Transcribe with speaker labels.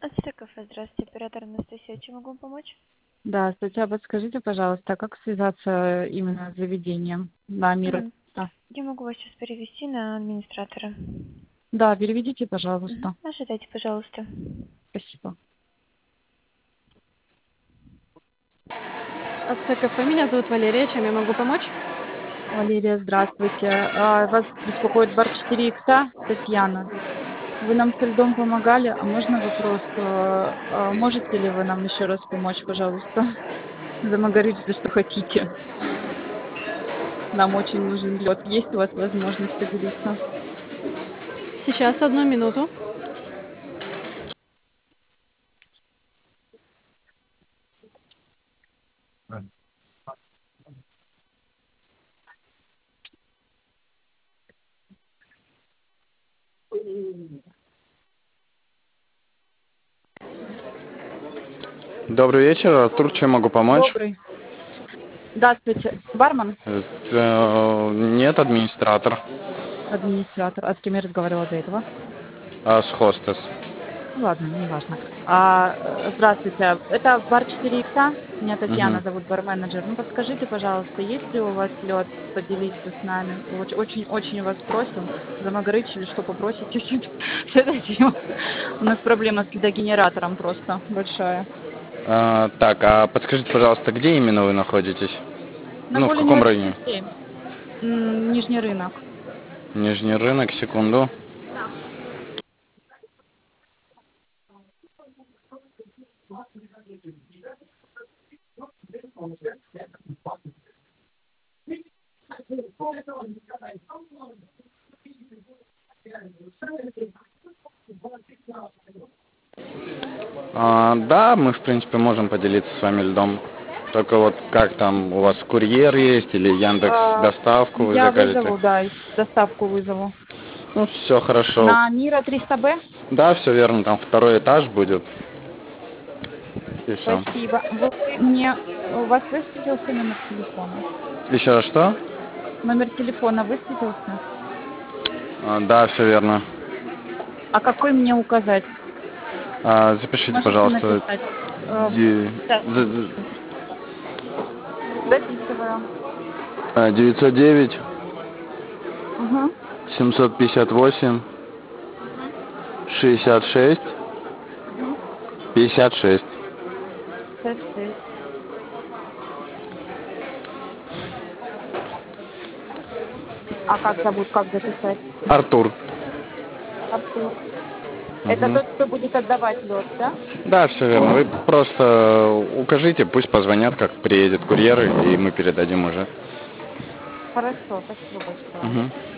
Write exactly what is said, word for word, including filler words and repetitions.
Speaker 1: АСТ кафе, здравствуйте, оператор Анастасия, чем могу вам помочь?
Speaker 2: Да, здравствуйте. А подскажите, пожалуйста, как связаться именно с заведением на мир?
Speaker 1: Мгм.
Speaker 2: Да,
Speaker 1: Я могу вас сейчас перевести на администратора.
Speaker 2: да, переведите,
Speaker 1: Мгм.
Speaker 2: пожалуйста.
Speaker 1: Ожидайте, пожалуйста.
Speaker 2: Спасибо.
Speaker 3: АСТ кафе, меня зовут Валерия, чем я могу помочь?
Speaker 2: Валерия, здравствуйте. А, Вас беспокоит бар четыре икса, Татьяна. Вы нам со льдом помогали, а можно вопрос? э, а Можете ли вы нам еще раз помочь, пожалуйста? Замагарите, что хотите. Нам очень нужен лед. Есть у вас возможность поделиться?
Speaker 3: Сейчас, одну минуту.
Speaker 4: Добрый вечер, Артур, чем могу помочь?
Speaker 2: Добрый. Здравствуйте. Бармен?
Speaker 4: Э, э, Нет, администратор,
Speaker 2: Администратор. А с кем я разговаривала до этого?
Speaker 4: а с хостес.
Speaker 2: Ну ладно, неважно. А, э, здравствуйте. Это бар четыре икса. Меня Татьяна
Speaker 4: Мгм.
Speaker 2: зовут, бар-менеджер. Ну, подскажите, пожалуйста, есть ли у вас лед? Поделиться с нами. Оч- Очень, очень вас просим. Замагарыч или что попросите чуть-чуть с этой темой. У нас проблема с ледогенератором просто большая.
Speaker 4: А, так, а подскажите, пожалуйста, где именно вы находитесь?
Speaker 2: На
Speaker 4: Ну, в каком
Speaker 2: Голенева
Speaker 4: районе?
Speaker 2: пятьдесят семь. М, Нижний рынок.
Speaker 4: Нижний рынок, секунду. А, да, мы, в принципе, можем поделиться с вами льдом. Только вот как там, у вас курьер есть или Яндекс
Speaker 2: А,
Speaker 4: доставку вы
Speaker 2: Я
Speaker 4: закажете?
Speaker 2: вызову, да, доставку вызову.
Speaker 4: Ну, все хорошо.
Speaker 2: На Мира триста Б?
Speaker 4: Да, все верно, там второй этаж будет. И все.
Speaker 2: Спасибо. Вы мне, у вас высветился номер телефона?
Speaker 4: Еще раз что?
Speaker 2: Номер телефона высветился?
Speaker 4: А, да, все верно.
Speaker 2: А какой мне указать?
Speaker 4: А, запишите,
Speaker 2: Можете
Speaker 4: пожалуйста,
Speaker 2: написать? Э,
Speaker 4: де-
Speaker 2: Сейчас,
Speaker 4: за- за-
Speaker 2: секундочку. Записываю.
Speaker 4: а, девятьсот девять
Speaker 2: Угу.
Speaker 4: семьсот пятьдесят восемь
Speaker 2: Угу.
Speaker 4: шестьдесят шесть
Speaker 2: Угу.
Speaker 4: пятьдесят шесть.
Speaker 2: шесть, шесть. А как зовут, как записать?
Speaker 4: Артур.
Speaker 2: Артур. Это
Speaker 4: Мгм.
Speaker 2: тот, кто будет отдавать лед, да?
Speaker 4: Да, все верно. Вы просто укажите, пусть позвонят, как приедет курьер, и мы передадим уже.
Speaker 2: Хорошо, спасибо большое.
Speaker 4: Мгм.